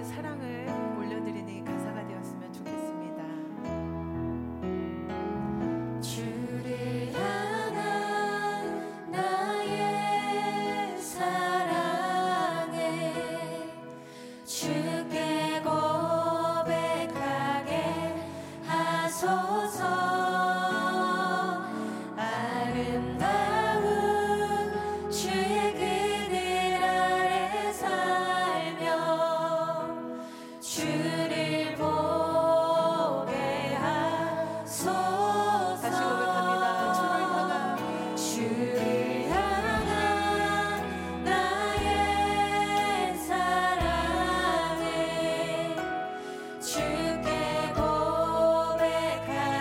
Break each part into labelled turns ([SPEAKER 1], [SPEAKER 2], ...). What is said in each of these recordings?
[SPEAKER 1] 사랑을 올려드리는 가사가 되었으면 좋겠습니다.
[SPEAKER 2] 주를 향한 나의 사랑을 주께 고백하게 하소서. 아름다운 주의 그늘 아래 살며 주를 보게 하소서.
[SPEAKER 1] 다시 고백합니다.
[SPEAKER 2] 주를 향한 나의 사랑을 주께 고백하게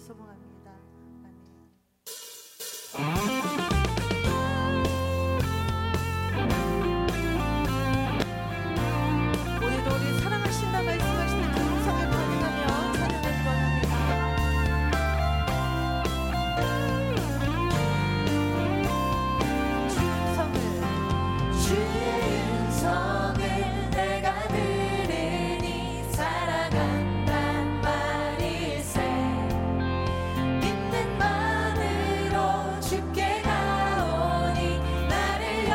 [SPEAKER 1] 소망합니다. 오늘도 우리 사랑하신다 말씀하시는 그 음성을 반응하며 찬양을 원합니다.
[SPEAKER 2] 주의 음성을 내가 들으니 살아간단 말일세. 믿는 마음으로 주께 가오니 나를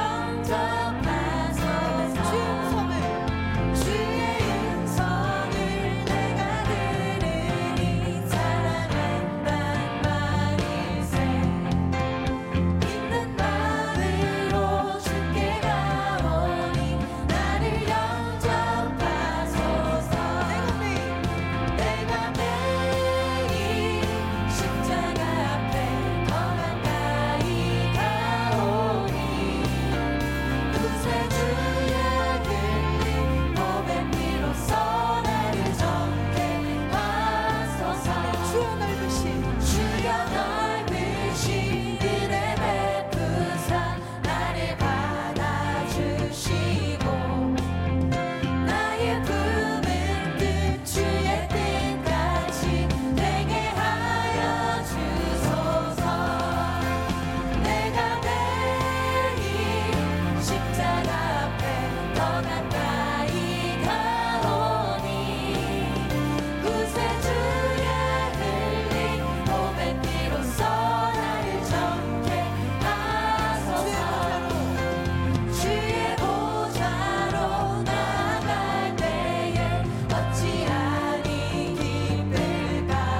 [SPEAKER 2] 영접하소서. 주의 음성을 내가 들으니 살아간단 말일세. 믿는 마음으로 주께 가오니 나를 영접하소서. 내가 매일 십자가 앞에 더 가까이 가오니 구세주의 흘린 몸의 피로써 나를 정케 하소서. 주여 넓으신 은혜 베푸사 나를 받아주시고 나의 품은 뜻 주의 뜻같이 되게 하여 주소서. 내가 매일 십자가 앞에 더 가까이 가오니 구세주의 흘린 몸의 피로써 나를 정케 하소서. 주의 보좌로 나아갈 때에 어찌하니 기쁠까.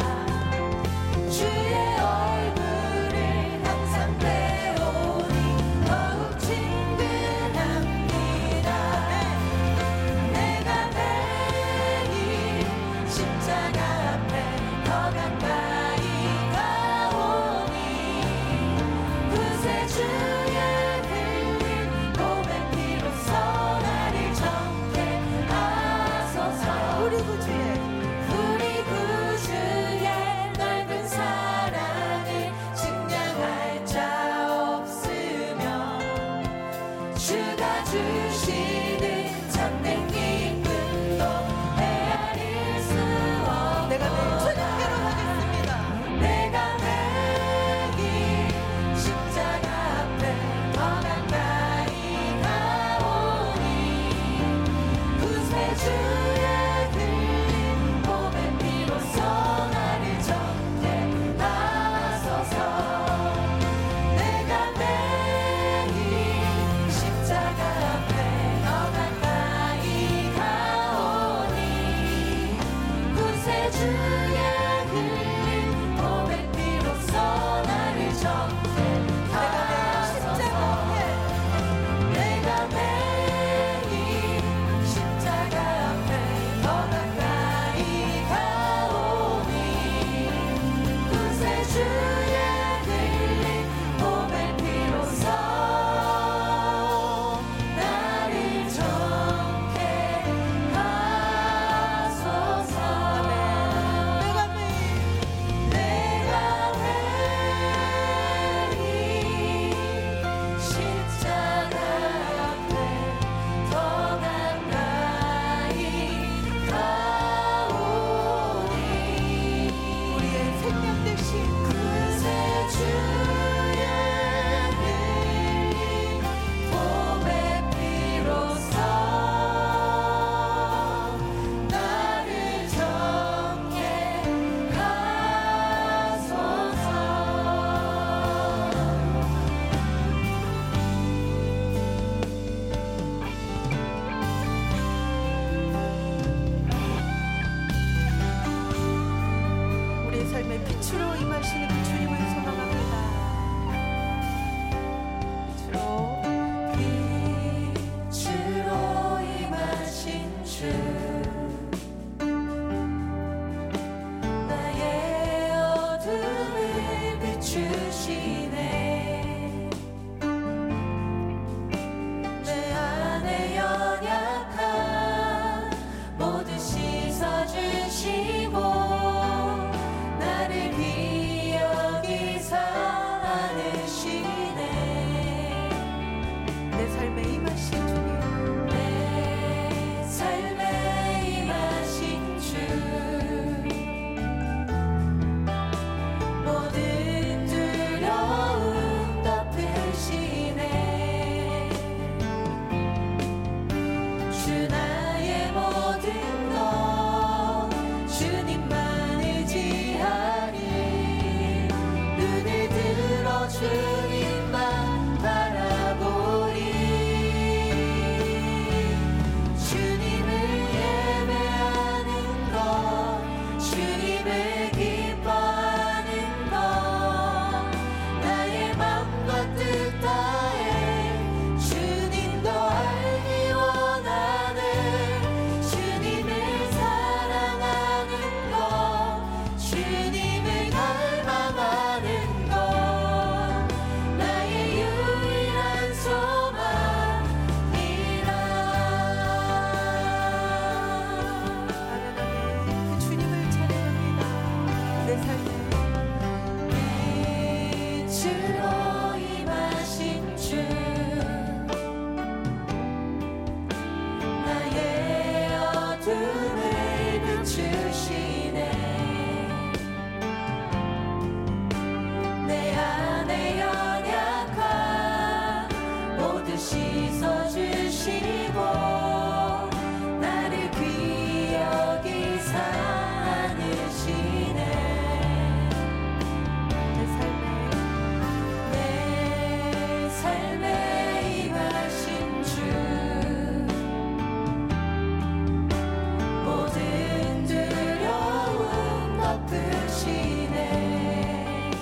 [SPEAKER 2] 주의 얼굴을 항상 배우니 더욱 친근합니다. 내가 매일 십자가 앞에 더 가까이 가오니 구세주의 흘린 몸의 피로써 나를 정케 하소서. 우리 구주의 넓은 사랑을 측량할 자 없으며 주가 주시는 참된 기쁨도 헤아릴 수 없고
[SPEAKER 1] 내가 내 주님께로 가겠습니다.
[SPEAKER 2] 내가 매일 십자가 앞에 더 가까이 가오니 구세주의 흘린 몸의 피로써 나를 정케 하소서. 내가 매일 십자가 앞에 더 가까이 가오니 구세주의 흘린 몸의 피로써 나를 정케 하소서. 내가 매일 십자가 앞에 더 가까이 가오니 구세주의 흘린 몸의 피로써 나를 정케 하소서. 주님을 기뻐하는 것 나의 맘과 뜻 다해 주님도 알기 원하는 주님을 사랑하는 것 주님을 갈망하는 것 나의 유일한 소망이라.
[SPEAKER 1] 그 주님을 찬양합니다. 내 삶에
[SPEAKER 2] 빛으로 임하신 주 나의 어둠을 비추시네. 내 안에 연약함 모두 씻어주시고 나를 귀히 여기사 안으시네.
[SPEAKER 1] 내 삶에
[SPEAKER 2] 내 삶에 임하신 주 모든 두려움 덮으시네.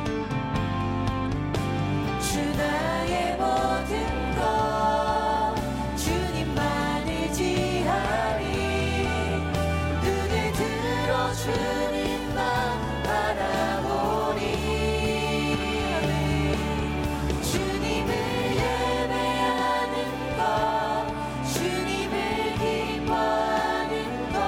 [SPEAKER 2] 주 나의 모든 것 주님만을 지하리. 눈을 들어 주님만 바라보리. 주님을 예배하는 것 주님을 기뻐하는 것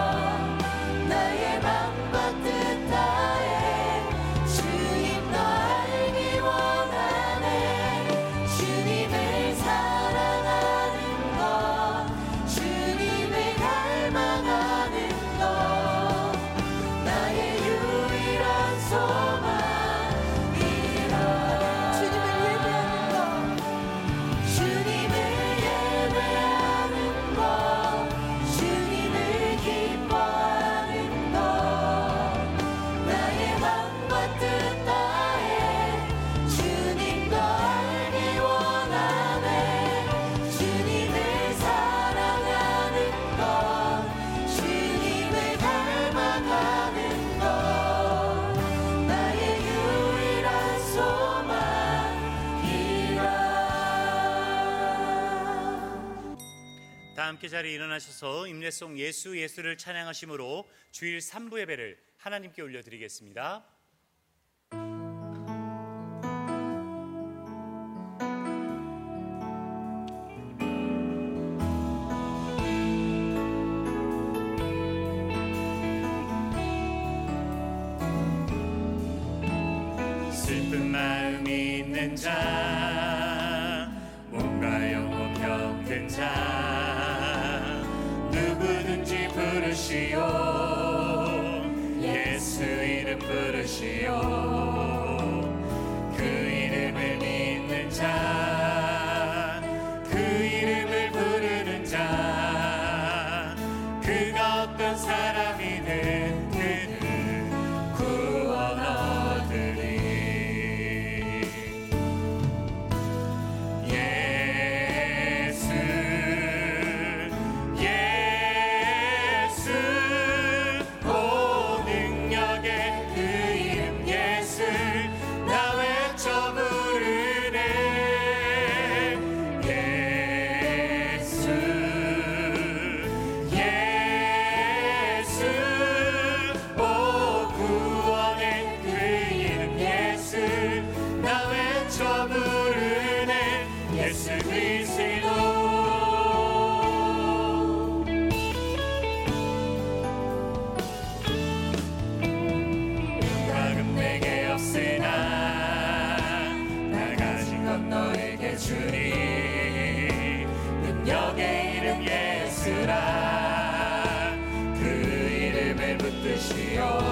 [SPEAKER 2] 나의 맘과 뜻 다해 주님 너 알기 원하네. 주님을 사랑하는 것 주님을 갈망하는 것 나의 유일한 소망이라.
[SPEAKER 1] 주님을 예배하는 것
[SPEAKER 2] 주님을 예배하는 것 주님을 기뻐하는 것 나의 맘과 뜻 다해 주님 너 알기 원하네. 주님을 사랑하는 것 주님을 갈망하는 것 나의 유일한 소망이라.
[SPEAKER 3] 다 함께 자리에 일어나셔서 임례송 예수 예수를 찬양하심으로 주일 3부 예배를 하나님께 올려드리겠습니다. 슬픈 마음이 있는 자 몸과 영혼 병든 자 누구든지 부르시오. 예수 이름 부르시오. 그 이름을 믿는 자 그 이름을 부르는 자 그가 어떤 사람이든 그는 구원 얻으리. 예수 예수 오 능력의 그 이름 예수 나 외쳐 부르네. 예수 예수 오 구원의 그 이름 예수 나 외쳐 부르네. 예수 그리스도 영광은 내게 없으나 나 가진 것 너에게 주리. 능력의 이름 예수라 그 이름을 붙드시오.